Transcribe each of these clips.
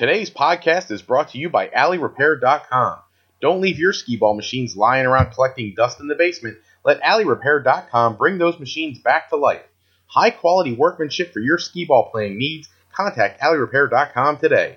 Today's podcast is brought to you by AlleyRepair.com. Don't leave your skee ball machines lying around collecting dust in the basement. Let AlleyRepair.com bring those machines back to life. High-quality workmanship for your skee ball playing needs. Contact AlleyRepair.com today.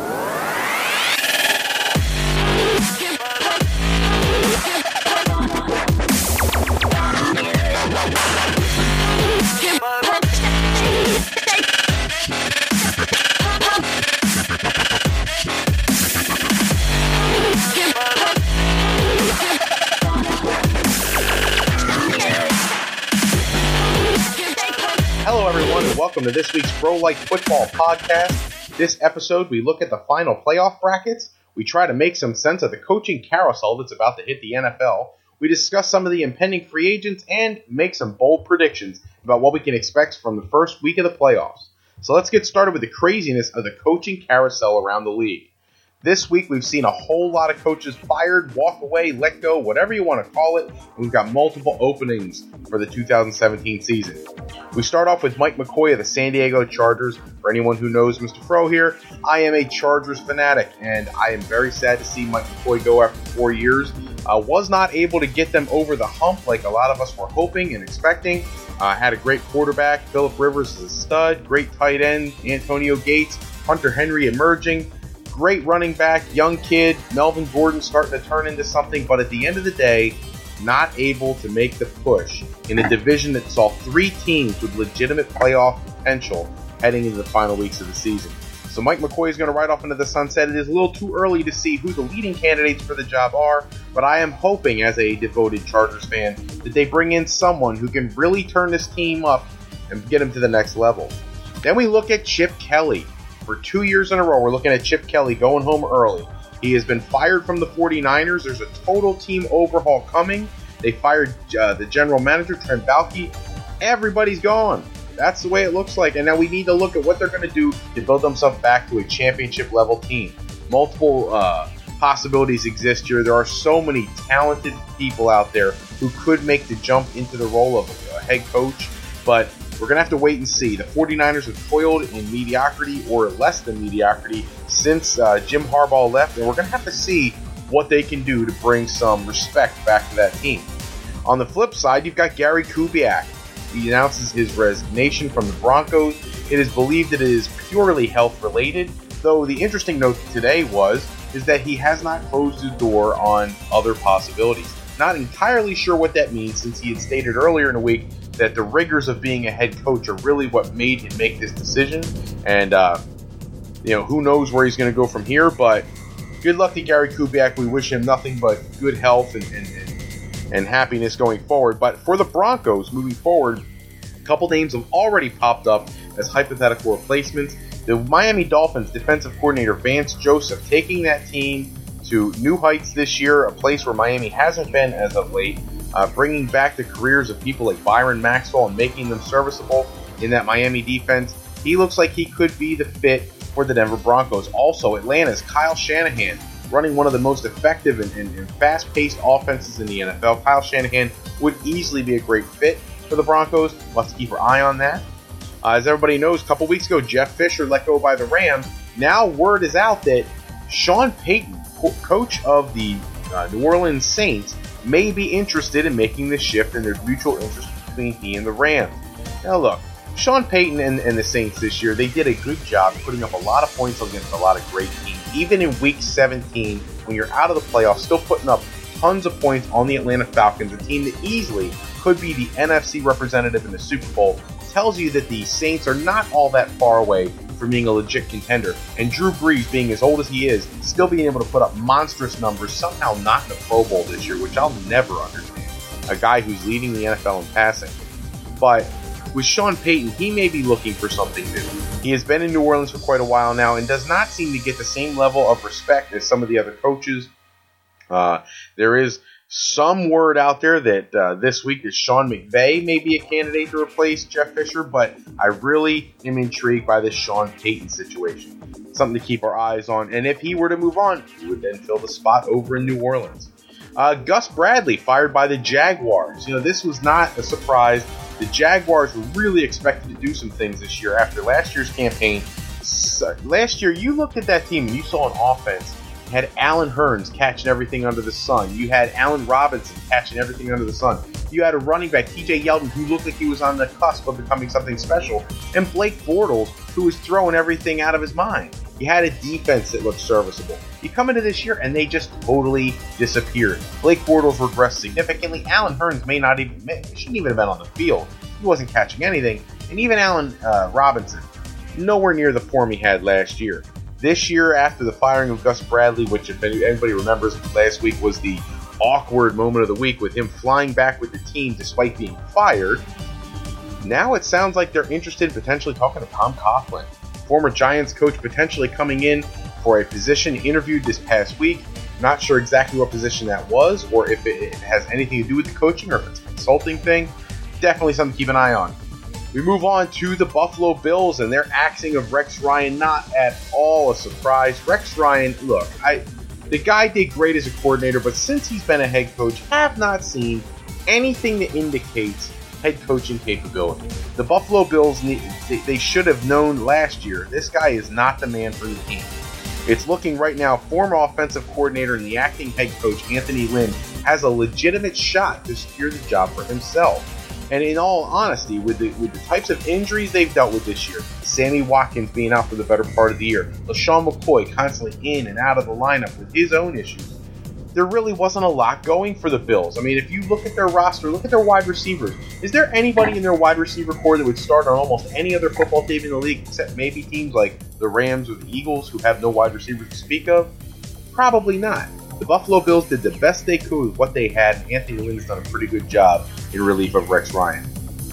Hello, everyone, and welcome to this week's Pro Like Football podcast. This episode, we look at the final playoff brackets. We try to make some sense of the coaching carousel that's about to hit the NFL. We discuss some of the impending free agents and make some bold predictions about what we can expect from the first week of the playoffs. So let's get started with the craziness of the coaching carousel around the league. This week, we've seen a whole lot of coaches fired, walk away, let go, whatever you want to call it. And we've got multiple openings for the 2017 season. We start off with Mike McCoy of the San Diego Chargers. For anyone who knows Mr. Fro here, I am a Chargers fanatic, and I am very sad to see Mike McCoy go after 4 years. Was not able to get them over the hump like a lot of us were hoping and expecting. Had a great quarterback. Phillip Rivers is a stud. Great tight end. Antonio Gates. Hunter Henry emerging. Great running back. Young kid. Melvin Gordon starting to turn into something. But at the end of the day, not able to make the push in a division that saw 3 teams with legitimate playoff potential heading into the final weeks of the season. So Mike McCoy is going to ride off into the sunset. It is a little too early to see who the leading candidates for the job are, but I am hoping, as a devoted Chargers fan, that they bring in someone who can really turn this team up and get them to the next level. Then we look at Chip Kelly. For 2 years in a row, we're looking at Chip Kelly going home early. He has been fired from the 49ers. There's a total team overhaul coming. They fired the general manager, Trent Baalke. Everybody's gone. That's the way it looks like. And now we need to look at what they're going to do to build themselves back to a championship-level team. Multiple possibilities exist here. There are so many talented people out there who could make the jump into the role of a head coach. But we're going to have to wait and see. The 49ers have toiled in mediocrity or less than mediocrity since Jim Harbaugh left. And we're going to have to see what they can do to bring some respect back to that team. On the flip side, you've got Gary Kubiak. He announces his resignation from the Broncos. It is believed that it is purely health-related, though the interesting note today is that he has not closed his door on other possibilities. Not entirely sure what that means, since he had stated earlier in the week that the rigors of being a head coach are really what made him make this decision. And, who knows where he's going to go from here, but good luck to Gary Kubiak. We wish him nothing but good health and happiness going forward. But for the Broncos, moving forward, a couple names have already popped up as hypothetical replacements. The Miami Dolphins defensive coordinator Vance Joseph taking that team to new heights this year, a place where Miami hasn't been as of late, bringing back the careers of people like Byron Maxwell and making them serviceable in that Miami defense. He looks like he could be the fit for the Denver Broncos. Also, Atlanta's Kyle Shanahan, running one of the most effective and fast-paced offenses in the NFL. Kyle Shanahan would easily be a great fit for the Broncos. We'll have to keep our eye on that. As everybody knows, a couple weeks ago, Jeff Fisher let go by the Rams. Now word is out that Sean Payton, coach of the New Orleans Saints, may be interested in making the shift, and there's mutual interest between he and the Rams. Now look, Sean Payton and the Saints this year, they did a good job putting up a lot of points against a lot of great teams. Even in Week 17, when you're out of the playoffs, still putting up tons of points on the Atlanta Falcons, a team that easily could be the NFC representative in the Super Bowl, tells you that the Saints are not all that far away from being a legit contender. And Drew Brees, being as old as he is, still being able to put up monstrous numbers, somehow not in the Pro Bowl this year, which I'll never understand. A guy who's leading the NFL in passing. But with Sean Payton, he may be looking for something new. He has been in New Orleans for quite a while now and does not seem to get the same level of respect as some of the other coaches. There is some word out there that this week that Sean McVay may be a candidate to replace Jeff Fisher, but I really am intrigued by this Sean Payton situation. Something to keep our eyes on. And if he were to move on, he would then fill the spot over in New Orleans. Gus Bradley fired by the Jaguars. This was not a surprise. The Jaguars were really expected to do some things this year after last year's campaign last year, you looked at that team and you saw an offense. You had Allen Hurns catching everything under the sun. You had Allen Robinson catching everything under the sun. You had a running back, TJ Yeldon, who looked like he was on the cusp of becoming something special. And Blake Bortles, who was throwing everything out of his mind. You had a defense that looked serviceable. You come into this year and they just totally disappeared. Blake Bortles regressed significantly. Allen Hurns shouldn't even have been on the field. He wasn't catching anything. And even Allen Robinson, nowhere near the form he had last year. This year, after the firing of Gus Bradley, which if anybody remembers last week was the awkward moment of the week with him flying back with the team despite being fired, now it sounds like they're interested in potentially talking to Tom Coughlin, former Giants coach, potentially coming in for a position interviewed this past week. Not sure exactly what position that was, or if it has anything to do with the coaching, or if it's a consulting thing. Definitely something to keep an eye on. We move on to the Buffalo Bills and their axing of Rex Ryan. Not at all a surprise. Rex Ryan, look, the guy did great as a coordinator, but since he's been a head coach, have not seen anything that indicates head coaching capability. The Buffalo Bills, they should have known last year, this guy is not the man for the team. It's looking right now, former offensive coordinator and the acting head coach, Anthony Lynn, has a legitimate shot to secure the job for himself. And in all honesty, with the types of injuries they've dealt with this year, Sammy Watkins being out for the better part of the year, LaShawn McCoy constantly in and out of the lineup with his own issues, there really wasn't a lot going for the Bills. I mean, if you look at their roster, look at their wide receivers, is there anybody in their wide receiver core that would start on almost any other football team in the league except maybe teams like the Rams or the Eagles who have no wide receivers to speak of? Probably not. The Buffalo Bills did the best they could with what they had, and Anthony Lynn's done a pretty good job in relief of Rex Ryan.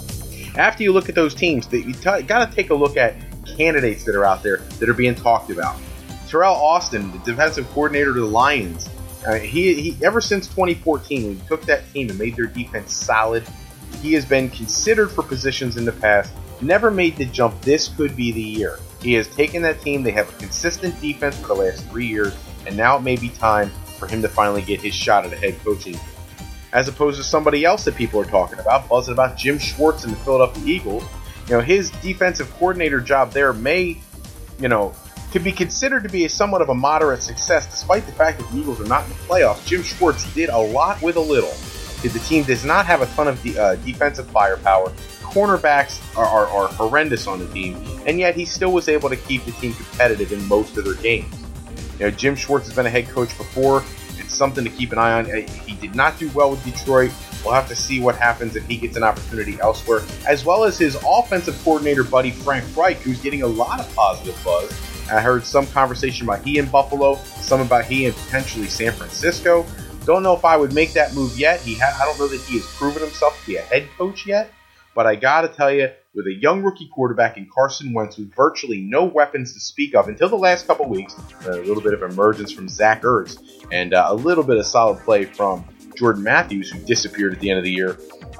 After you look at those teams, you got to take a look at candidates that are out there that are being talked about. Terrell Austin, the defensive coordinator of the Lions, he ever since 2014, when he took that team and made their defense solid, he has been considered for positions in the past, never made the jump. This could be the year. He has taken that team. They have a consistent defense for the last 3 years, and now it may be time for him to finally get his shot at a head coaching. As opposed to somebody else that people are talking about, buzzing about Jim Schwartz in the Philadelphia Eagles. His defensive coordinator job there may, could be considered to be somewhat of a moderate success, despite the fact that the Eagles are not in the playoffs. Jim Schwartz did a lot with a little. The team does not have a ton of defensive firepower. Cornerbacks are horrendous on the team, and yet he still was able to keep the team competitive in most of their games. Jim Schwartz has been a head coach before. It's something to keep an eye on. He did not do well with Detroit. We'll have to see what happens if he gets an opportunity elsewhere, as well as his offensive coordinator buddy Frank Reich, who's getting a lot of positive buzz. I heard some conversation about he in Buffalo, some about he in potentially San Francisco. Don't know if I would make that move yet. I don't know that he has proven himself to be a head coach yet. But I got to tell you, with a young rookie quarterback in Carson Wentz with virtually no weapons to speak of until the last couple weeks, a little bit of emergence from Zach Ertz, and a little bit of solid play from Jordan Matthews, who disappeared at the end of the year,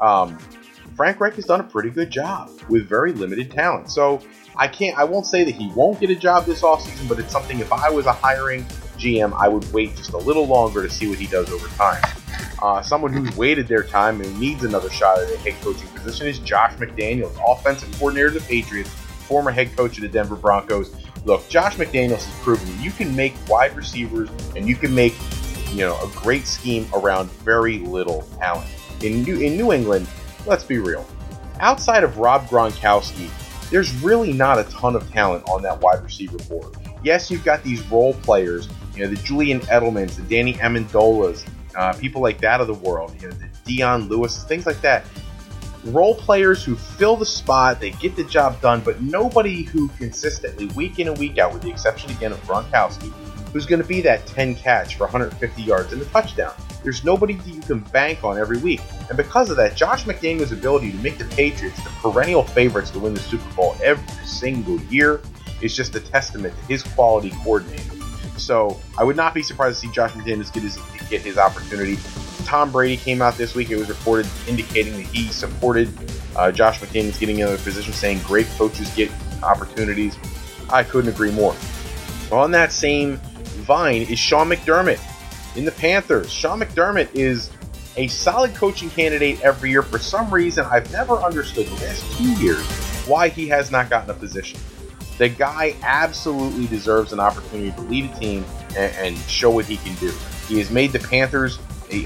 Frank Reich has done a pretty good job with very limited talent. So I won't say that he won't get a job this offseason, but it's something, if I was a hiring GM, I would wait just a little longer to see what he does over time. Someone who's waited their time and needs another shot at a head coaching position is Josh McDaniels, offensive coordinator of the Patriots, former head coach of the Denver Broncos. Look, Josh McDaniels has proven you can make wide receivers and you can make a great scheme around very little talent. In New England, let's be real. Outside of Rob Gronkowski, there's really not a ton of talent on that wide receiver board. Yes, you've got these role players, the Julian Edelmans, the Danny Amendolas, people like that of the world, the Dion Lewis, things like that. Role players who fill the spot, they get the job done, but nobody who consistently, week in and week out, with the exception again of Gronkowski, who's going to be that 10 catch for 150 yards and a touchdown. There's nobody that you can bank on every week. And because of that, Josh McDaniels' ability to make the Patriots the perennial favorites to win the Super Bowl every single year is just a testament to his quality coordinating. So I would not be surprised to see Josh McDaniels get his opportunity. Tom Brady came out this week. It was reported indicating that he supported Josh McDaniels getting another position, saying great coaches get opportunities. I couldn't agree more. On that same vine is Sean McDermott in the Panthers. Sean McDermott is a solid coaching candidate every year. For some reason, I've never understood the last 2 years why he has not gotten a position. The guy absolutely deserves an opportunity to lead a team and show what he can do. He has made the Panthers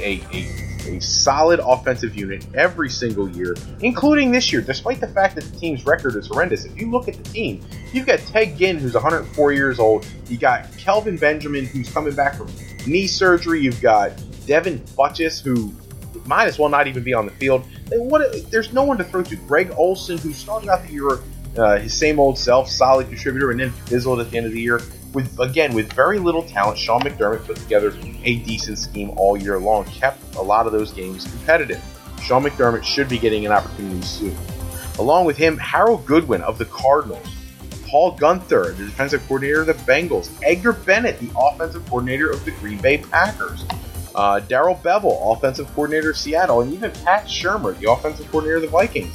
a solid offensive unit every single year, including this year, despite the fact that the team's record is horrendous. If you look at the team, you've got Ted Ginn, who's 104 years old. You got Kelvin Benjamin, who's coming back from knee surgery. You've got Devin Butchus, who might as well not even be on the field. There's no one to throw to. Greg Olsen, who started out the year his same old self, solid contributor, and then fizzled at the end of the year. With very little talent, Sean McDermott put together a decent scheme all year long, kept a lot of those games competitive. Sean McDermott should be getting an opportunity soon. Along with him, Harold Goodwin of the Cardinals, Paul Guenther, the defensive coordinator of the Bengals, Edgar Bennett, the offensive coordinator of the Green Bay Packers, Darrell Bevell, offensive coordinator of Seattle, and even Pat Shurmur, the offensive coordinator of the Vikings.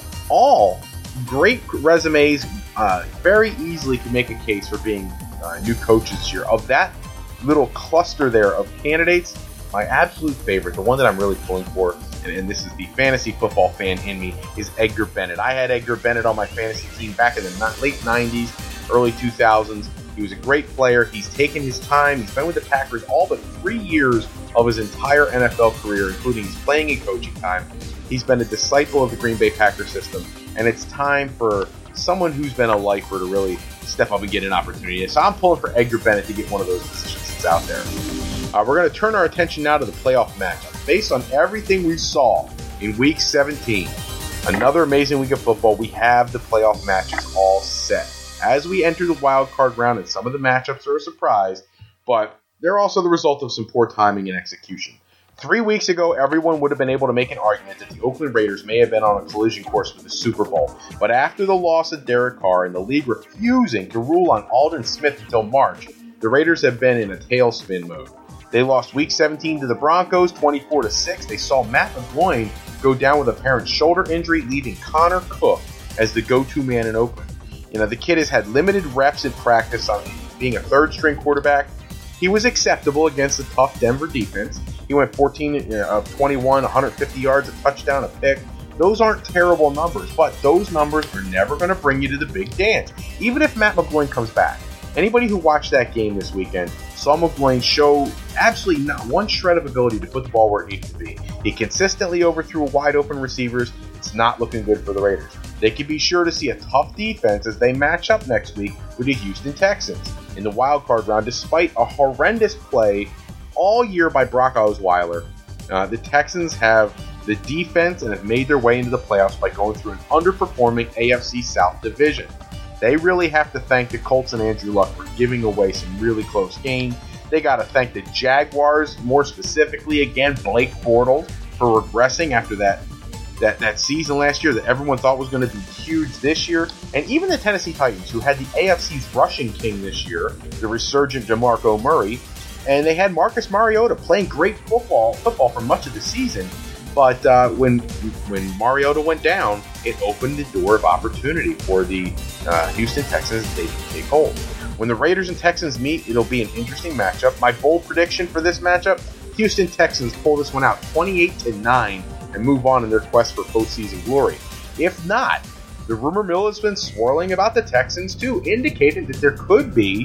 All great resumes, very easily can make a case for being new coaches this year. Of that little cluster there of candidates, my absolute favorite, the one that I'm really pulling for, and this is the fantasy football fan in me, is Edgar Bennett. I had Edgar Bennett on my fantasy team back in the late 90s, early 2000s. He was a great player. He's taken his time. He's been with the Packers all but 3 years of his entire NFL career, including his playing and coaching time. He's been a disciple of the Green Bay Packers system, and it's time for someone who's been a lifer to really step up and get an opportunity. So I'm pulling for Edgar Bennett to get one of those positions that's out there. We're going to turn our attention now to the playoff matchup. Based on everything we saw in Week 17, another amazing week of football, we have the playoff matches all set. As we enter the wild card round, and some of the matchups are a surprise, but they're also the result of some poor timing and execution. 3 weeks ago, everyone would have been able to make an argument that the Oakland Raiders may have been on a collision course with the Super Bowl. But after the loss of Derek Carr and the league refusing to rule on Aldon Smith until March, the Raiders have been in a tailspin mode. They lost Week 17 to the Broncos, 24-6. They saw Matt McGloin go down with apparent shoulder injury, leaving Connor Cook as the go-to man in Oakland. The kid has had limited reps in practice on being a third-string quarterback. He was acceptable against the tough Denver defense. He went 14 of 21, 150 yards, a touchdown, a pick. Those aren't terrible numbers, but those numbers are never going to bring you to the big dance, even if Matt McGloin comes back. Anybody who watched that game this weekend saw McGloin show absolutely not one shred of ability to put the ball where it needs to be. He consistently overthrew wide open receivers. It's not looking good for the Raiders. They can be sure to see a tough defense as they match up next week with the Houston Texans in the wild card round. Despite a horrendous play all year by Brock Osweiler, the Texans have the defense and have made their way into the playoffs by going through an underperforming AFC South division. They really have to thank the Colts and Andrew Luck for giving away some really close games. They got to thank the Jaguars, more specifically, again, Blake Bortles, for regressing after that season last year that everyone thought was going to be huge this year. And even the Tennessee Titans, who had the AFC's rushing king this year, the resurgent DeMarco Murray, and they had Marcus Mariota playing great football for much of the season. But when Mariota went down, it opened the door of opportunity for the Houston Texans to take hold. When the Raiders and Texans meet, it'll be an interesting matchup. My bold prediction for this matchup, Houston Texans pull this one out 28-9 and move on in their quest for postseason glory. If not, the rumor mill has been swirling about the Texans too, indicating that there could be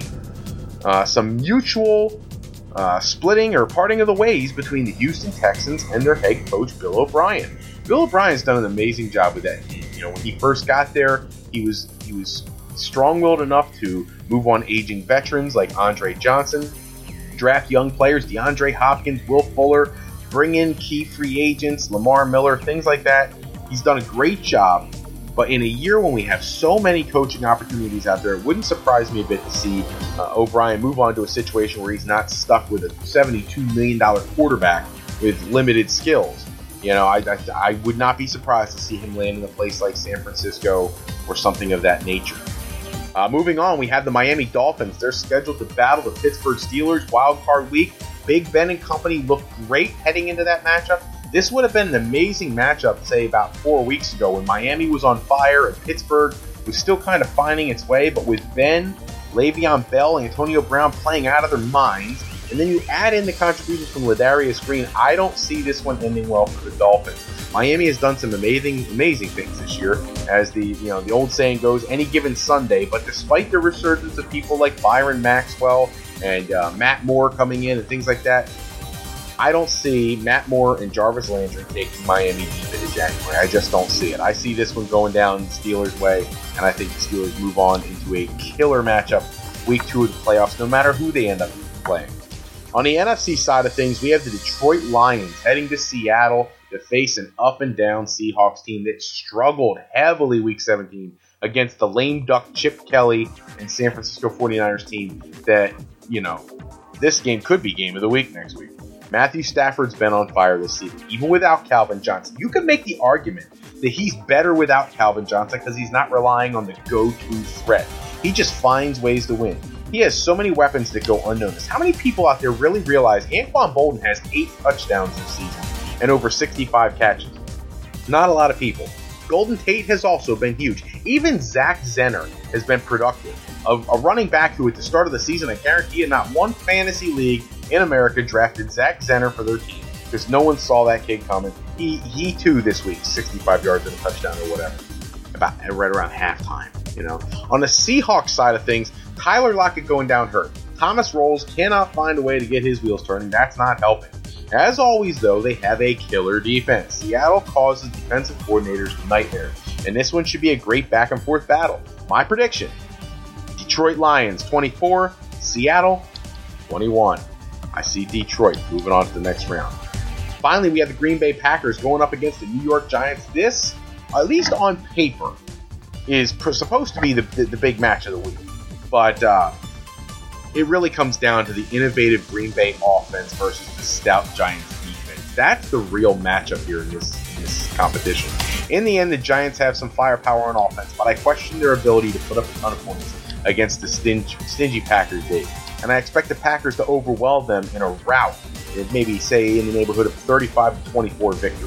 some mutual splitting or parting of the ways between the Houston Texans and their head coach, Bill O'Brien. Bill O'Brien's done an amazing job with that team. When he first got there, he was strong-willed enough to move on aging veterans like Andre Johnson, draft young players, DeAndre Hopkins, Will Fuller, bring in key free agents, Lamar Miller, things like that. He's done a great job. But in a year when we have so many coaching opportunities out there, it wouldn't surprise me a bit to see O'Brien move on to a situation where he's not stuck with a $72 million quarterback with limited skills. I would not be surprised to see him land in a place like San Francisco or something of that nature. Moving on, we have the Miami Dolphins. They're scheduled to battle the Pittsburgh Steelers wild card week. Big Ben and company looked great heading into that matchup. This would have been an amazing matchup, say, about 4 weeks ago when Miami was on fire and Pittsburgh was still kind of finding its way. But with Ben, Le'Veon Bell, and Antonio Brown playing out of their minds, and then you add in the contributions from Ladarius Green, I don't see this one ending well for the Dolphins. Miami has done some amazing things this year, as the old saying goes, any given Sunday. But despite the resurgence of people like Byron Maxwell and Matt Moore coming in and things like that, I don't see Matt Moore and Jarvis Landry taking Miami deep into January. I just don't see it. I see this one going down the Steelers' way, and I think the Steelers move on into a killer matchup week 2 of the playoffs, no matter who they end up playing. On the NFC side of things, we have the Detroit Lions heading to Seattle to face an up-and-down Seahawks team that struggled heavily week 17 against the lame duck Chip Kelly and San Francisco 49ers team that, this game could be game of the week next week. Matthew Stafford's been on fire this season, even without Calvin Johnson. You could make the argument that he's better without Calvin Johnson because he's not relying on the go-to threat. He just finds ways to win. He has so many weapons that go unnoticed. How many people out there really realize Anquan Bolden has 8 touchdowns this season and over 65 catches? Not a lot of people. Golden Tate has also been huge. Even Zach Zenner has been productive. A running back who at the start of the season, I guarantee you, not one fantasy league in America drafted Zach Zenner for their team because no one saw that kid coming. He too this week, 65 yards and a touchdown or whatever, about right around halftime. On the Seahawks side of things, Tyler Lockett going down hurt. Thomas Rawls cannot find a way to get his wheels turning. That's not helping. As always, though, they have a killer defense. Seattle causes defensive coordinators nightmares, and this one should be a great back-and-forth battle. My prediction: Detroit Lions 24, Seattle 21. I see Detroit moving on to the next round. Finally, we have the Green Bay Packers going up against the New York Giants. This, at least on paper, is supposed to be the big match of the week. But it really comes down to the innovative Green Bay offense versus the stout Giants defense. That's the real matchup here in this competition. In the end, the Giants have some firepower on offense, but I question their ability to put up a ton of points against the stingy Packers D. And I expect the Packers to overwhelm them in a rout, maybe say in the neighborhood of 35-24 victory.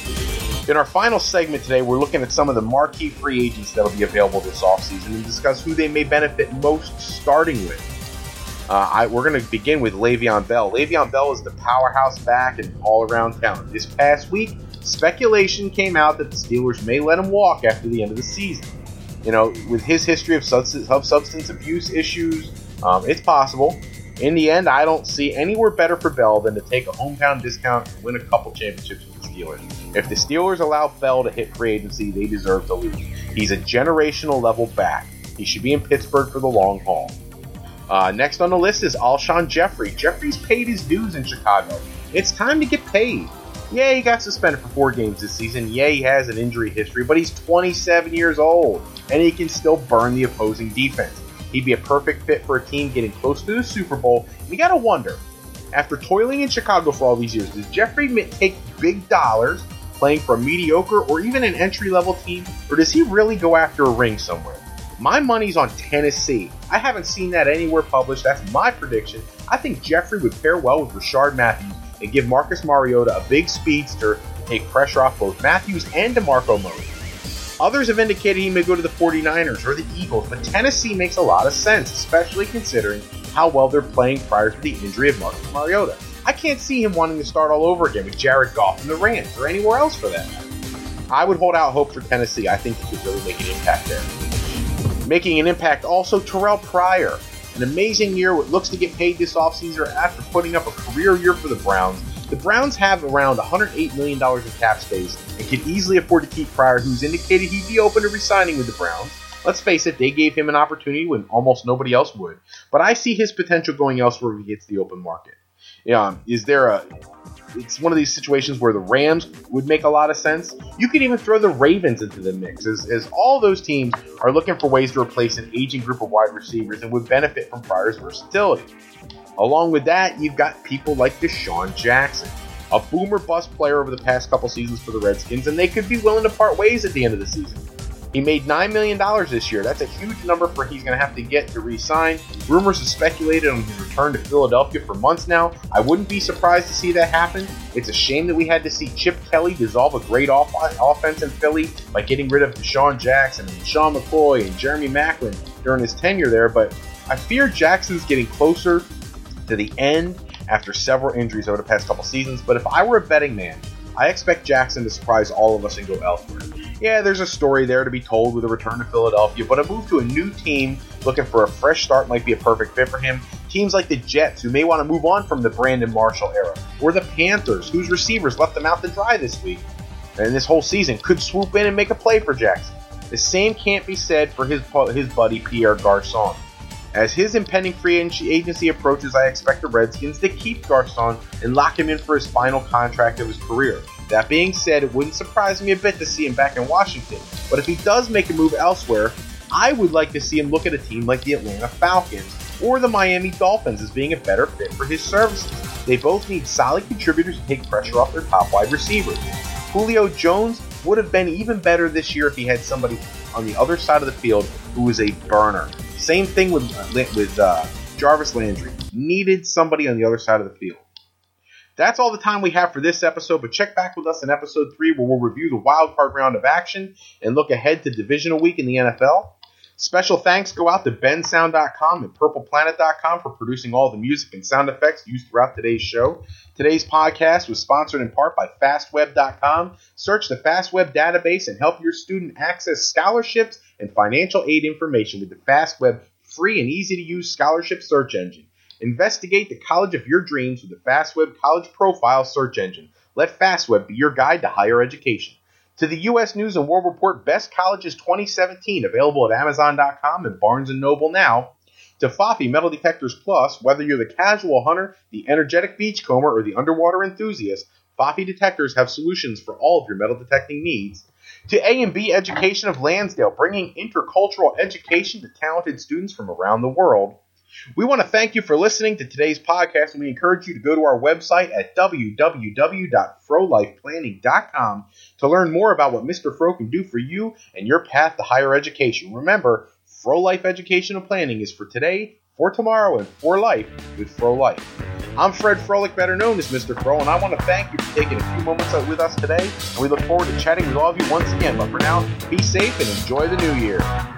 In our final segment today, we're looking at some of the marquee free agents that will be available this offseason and discuss who they may benefit most starting with. We're going to begin with Le'Veon Bell. Le'Veon Bell is the powerhouse back and all-around talent. This past week, speculation came out that the Steelers may let him walk after the end of the season. With his history of substance abuse issues, it's possible. In the end, I don't see anywhere better for Bell than to take a hometown discount and win a couple championships with the Steelers. If the Steelers allow Bell to hit free agency, they deserve to lose. He's a generational level back. He should be in Pittsburgh for the long haul. Next on the list is Alshon Jeffrey. Jeffrey's paid his dues in Chicago. It's time to get paid. Yeah, he got suspended for 4 games this season. Yeah, he has an injury history, but he's 27 years old, and he can still burn the opposing defense. He'd be a perfect fit for a team getting close to the Super Bowl. And you gotta wonder, after toiling in Chicago for all these years, does Jeffrey take big dollars playing for a mediocre or even an entry-level team, or does he really go after a ring somewhere? My money's on Tennessee. I haven't seen that anywhere published. That's my prediction. I think Jeffrey would pair well with Rashard Matthews and give Marcus Mariota a big speedster to take pressure off both Matthews and DeMarco Murray. Others have indicated he may go to the 49ers or the Eagles, but Tennessee makes a lot of sense, especially considering how well they're playing prior to the injury of Marcus Mariota. I can't see him wanting to start all over again with Jared Goff and the Rams, or anywhere else for that matter. I would hold out hope for Tennessee. I think he could really make an impact there. Making an impact also, Terrell Pryor. An amazing year, what looks to get paid this offseason after putting up a career year for the Browns. The Browns have around $108 million in cap space and can easily afford to keep Pryor, who's indicated he'd be open to re-signing with the Browns. Let's face it, they gave him an opportunity when almost nobody else would. But I see his potential going elsewhere if he hits the open market. It's one of these situations where the Rams would make a lot of sense. You could even throw the Ravens into the mix, as all those teams are looking for ways to replace an aging group of wide receivers and would benefit from Pryor's versatility. Along with that, you've got people like Deshaun Jackson, a boomer bust player over the past couple seasons for the Redskins, and they could be willing to part ways at the end of the season. He made $9 million this year. That's a huge number for he's going to have to get to re-sign. Rumors have speculated on his return to Philadelphia for months now. I wouldn't be surprised to see that happen. It's a shame that we had to see Chip Kelly dissolve a great offense in Philly by getting rid of Deshaun Jackson and Sean McCoy and Jeremy Maclin during his tenure there, but I fear Jackson's getting closer to the end after several injuries over the past couple seasons. But if I were a betting man, I expect Jackson to surprise all of us and go elsewhere. Yeah, there's a story there to be told with a return to Philadelphia, but a move to a new team looking for a fresh start might be a perfect fit for him. Teams like the Jets, who may want to move on from the Brandon Marshall era, or the Panthers, whose receivers left them out to dry this week and this whole season, could swoop in and make a play for Jackson. The same can't be said for his buddy Pierre Garçon. As his impending free agency approaches, I expect the Redskins to keep Garçon and lock him in for his final contract of his career. That being said, it wouldn't surprise me a bit to see him back in Washington, but if he does make a move elsewhere, I would like to see him look at a team like the Atlanta Falcons or the Miami Dolphins as being a better fit for his services. They both need solid contributors to take pressure off their top wide receivers. Julio Jones would have been even better this year if he had somebody on the other side of the field who was a burner. Same thing with Jarvis Landry. Needed somebody on the other side of the field. That's all the time we have for this episode, but check back with us in episode 3 where we'll review the wild card round of action and look ahead to divisional week in the NFL. Special thanks go out to bensound.com and purpleplanet.com for producing all the music and sound effects used throughout today's show. Today's podcast was sponsored in part by fastweb.com. Search the FastWeb database and help your student access scholarships and financial aid information with the FastWeb free and easy-to-use scholarship search engine. Investigate the college of your dreams with the FastWeb College Profile search engine. Let FastWeb be your guide to higher education. To the U.S. News and World Report Best Colleges 2017, available at Amazon.com and Barnes & Noble now. To Fafi Metal Detectors Plus, whether you're the casual hunter, the energetic beachcomber, or the underwater enthusiast, Fafi detectors have solutions for all of your metal detecting needs. To A&B Education of Lansdale, bringing intercultural education to talented students from around the world. We want to thank you for listening to today's podcast, and we encourage you to go to our website at www.frolifeplanning.com to learn more about what Mr. Fro can do for you and your path to higher education. Remember, Fro Life Educational Planning is for today, for tomorrow, and for life with Fro Life. I'm Fred Froelich, better known as Mr. Fro, and I want to thank you for taking a few moments out with us today, and we look forward to chatting with all of you once again. But for now, be safe and enjoy the new year.